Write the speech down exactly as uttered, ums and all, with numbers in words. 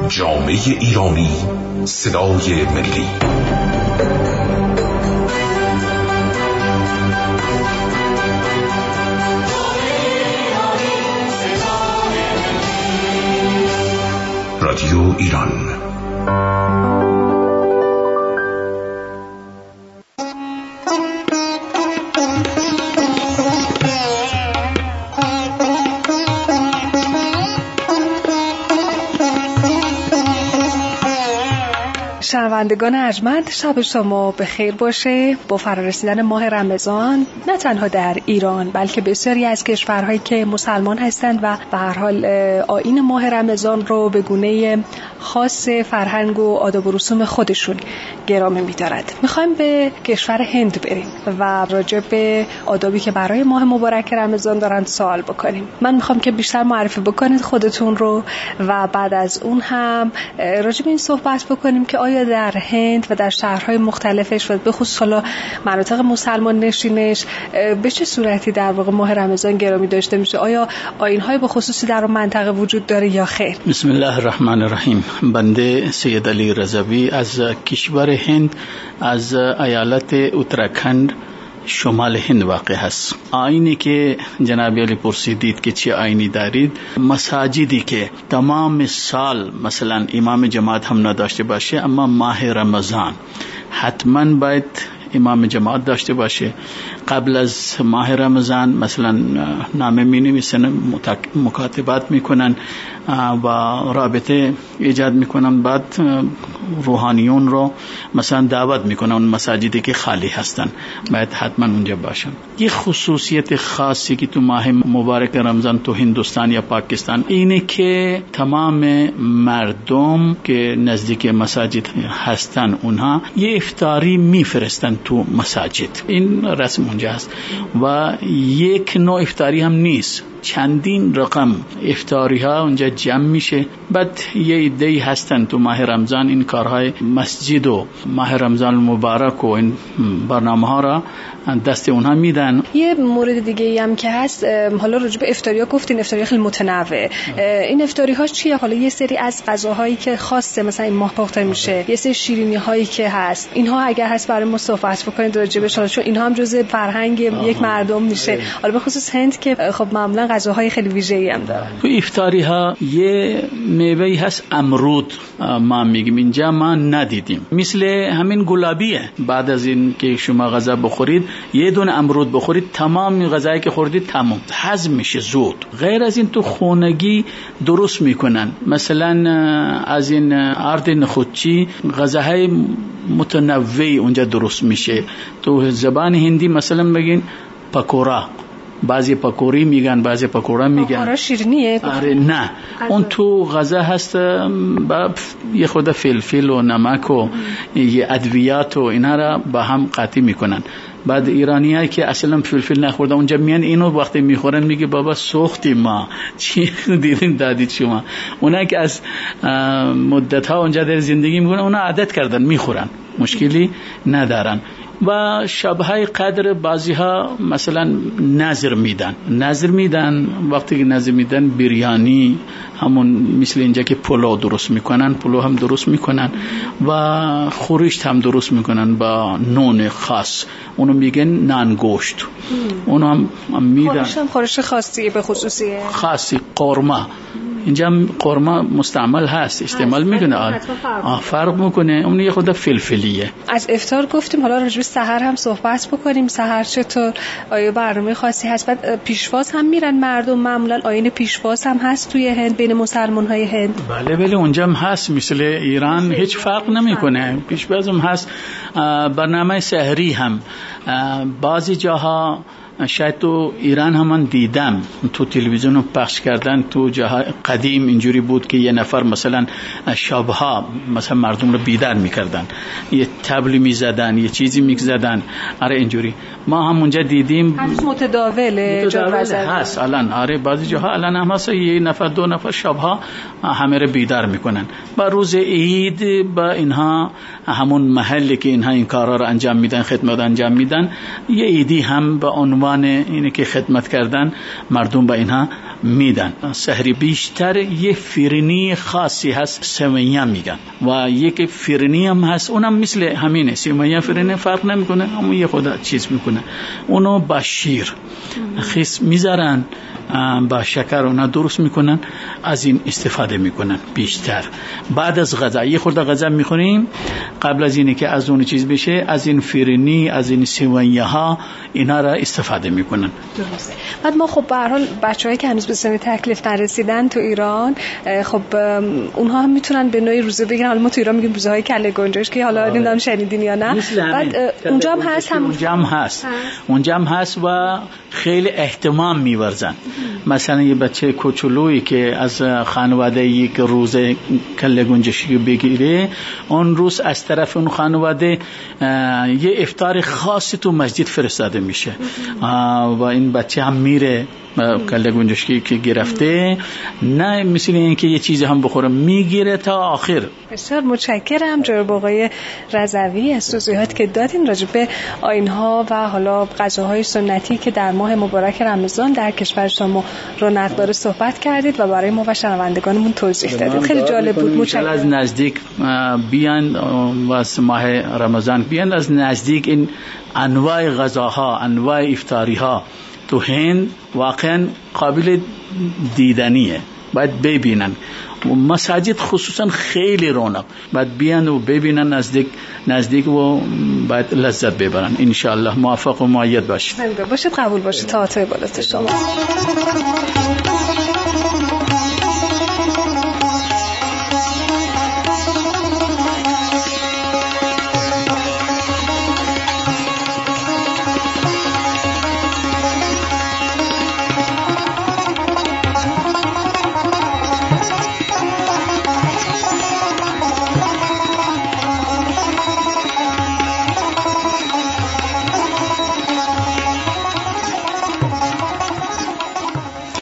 جامعه ایرانی، صدای ملی. رادیو ایران. شنوندگان ارجمند، شب شما بخیر باشه. با فرارسیدن ماه رمضان نه تنها در ایران بلکه بسیاری از کشورهایی که مسلمان هستند و به هر حال آیین ماه رمضان رو به گونه خاص فرهنگ و آداب و رسوم خودشون گرامی می‌دارند. می‌خوایم به کشور هند بریم و راجع به آدابی که برای ماه مبارک رمضان دارن سوال بکنیم. من می‌خوام که بیشتر معرفی بکنید خودتون رو و بعد از اون هم راجع به این صحبت بکنیم که آیا در هند و در شهرهای مختلفش و به خصوص حالا مناطق مسلمان نشینش به چه صورتی در واقع ماه رمضان گرامی داشته میشه؟ آیا آیین‌های به خصوصی در اون منطقه وجود داره یا خیر؟ بسم الله الرحمن الرحیم. بنده سید علی رضوی از کشور هند، از ایالت اتراکند شمال هند واقع هست. آیینی که جناب علی پرسیدید که چه آیینی دارید، مساجدی که تمام سال مثلا امام جماعت هم نداشته باشه، اما ماه رمضان حتما باید امام جماعت داشته باشه. قبل از ماه رمضان مثلا نامه می نویسن، مکاتبات میکنن و رابطه ایجاد میکنن، بعد روحانیون رو مثلا دعوت میکنن اون مساجدی که خالی هستن، باید حتما اونجا باشن. یه خصوصیت خاصی که تو ماه مبارک رمضان تو هندوستان یا پاکستان اینه که تمام مردم که نزدیک مساجد هستن اونها یه افطاری میفرستن تو مساجد. این رسم اونجا هست و یک نوع افطاری هم نیست، چندین رقم افطاری ها اونجا جمع میشه. بعد یه ایده هستن تو ماه رمضان این کارهای مسجد و ماه رمضان مبارک و این برنامه ها را دست اونها میدن. یه مورد دیگه ای هم که هست، حالا راجع به افطاری ها گفتین، افطاری خیلی متنوع. این افطاری ها چیه؟ حالا یه سری از غذاهایی که خاصه مثلا این ماه پخته میشه، یه سری شیرینی هایی که هست، اینها اگر هست برای ما صحبت بکنید راجع بهش، چون اینها هم جزء فرهنگ یک مردم میشه. حالا به خصوص هند که خب معمولا غذاهای خیلی ویژه‌ای هم داره. تو افطاری ها یه میوه‌ای هست امرود، ما میگیم اینجا ما ندیدیم، مثل همین گلابیه. بعد از این که شما غذا بخورید یه دونه امرود بخورید، تمام غذایی که خوردید تمام هضم میشه زود. غیر از این تو خونگی درست میکنن، مثلا از این آرد نخودچی غذاهای متنوعی اونجا درست میشه. تو زبان هندی مثلا بگین پکورا، بعضی پکوری میگن، بعضی پکورا میگن. پکورا شیرینیه؟ آره نه، اون تو غذا هست با یه خود فلفل و نمک و یه ادویات و اینا را با هم قاطی میکنن. بعد ایرانیایی که اصلا فلفل نخورده اونجا میان اینو وقتی میخورن میگه بابا سوختی ما چی دیدین دادید شما. اونایی که از مدت ها اونجا در زندگی میکنن اونا عادت کردن میخورن، مشکلی ندارن. و شبهای قدر بعضی ها مثلا نظر میدن نظر میدن وقتی که نظر میدن بریانی، همون مثل اینجا که پلو درست میکنن، پلو هم درست میکنن و خورشت هم درست میکنن با نون خاص، اونو میگن نان گوشت. اونو هم میدن. خورشت هم خورشت خاصی به خصوصیه، خاصی قورمه. اینجا قورمه مستعمل هست، استعمال میکنه، فرق میکنه. اون یه خود فلفلیه. از افطار گفتیم، حالا راجع به سحر هم صحبت بکنیم. سحر چطور؟ آیا برنامه خاصی هست؟ بعد پیشواز هم میرن مردم؟ معمولا آیین پیشواز هم هست توی هند بین مسلمان های هند؟ بله بله اونجا هم هست، مثل ایران هیچ فرق نمیکنه، پیشواز هم هست. برنامه سحری هم بعضی جاها شاید تو ایران هم من دیدم تو تلویزیون رو پخش کردن، تو جاهای قدیم اینجوری بود که یه نفر مثلا شبها مثلا مردم رو بیدار میکردن، یه تبلی میزدن، یه چیزی میزدن. آره اینجوری ما هم اونجا دیدیم. هنوز متداوله متداوله هست الان. آره بعضی جاها الان هم هست یه نفر دو نفر شبها همه رو بیدار میکنن. با روز عید با اینها همون محلی که اینها این کارا رو انجام میدن، خدمت انجام میدن، یه عیدی هم به عنوان عنوان اینه که خدمت کردن مردم به اینها میدن. سحری بیشتر یه فرنی خاصی هست، سویا میگن، و یک فرنی هم هست اونم مثل همینه، سویا فرنی فرق نمیکنه، اما یه خود چیز میکنه. اونو با شیر خیس میذارن، با شکر اونا درست میکنن، از این استفاده میکنن بیشتر. بعد از غذا یه خورده غذا میخوریم، قبل از اینه که از اون چیز بشه، از این فرنی، از این سویا ها اینا را استفاده میکنن. درسته. بعد ما خب به هر حال بچه‌هایی که هنوز به سن تکلیف نرسیدن تو ایران، خب اونها هم میتونن به نوعی روزه بگیرن. حالا ما تو ایران میگیم روزهای کله گنجشک که حالا نمیدونم شنیدین یا نه. بعد اونجا هم هست، هم اونجا هم هست اونجا هم هست و خیلی اهتمام می‌ورزن. مثلا یه بچه کوچولویی که از خانواده یک روز کله گنجشکی بگیره، اون روز از طرف اون خانواده یه افطار خاصی تو مسجد فرستاده میشه و این بچه هم میره کله گنجشکی که گرفته، نه مثل این که یه چیزی هم بخوره، میگیره تا آخر. بسیار متشکرم جناب آقای رضوی از توضیحاتی که دادین راجع به آیین‌ها و حالا غذاهای سنتی که در ماه مبارک رمضان در کشور شما رونق داره صحبت کردید و برای ما و شنوندگانمون توضیح دادید. خیلی جالب بود. متشکرم. از نزدیک بیان واسه ماه رمضان بیان از نزدیک این انواع غذاها، انواع افطاری‌ها تو هند واقعا قابل دیدنیه، باید ببینن. و مساجد خصوصا خیلی رونق، باید بیان و ببینن نزدیک نزدیک و باید لذت ببرن. انشاءالله موفق و مؤید باشید. باشید. قبول باشید. تا عطای بالات شما.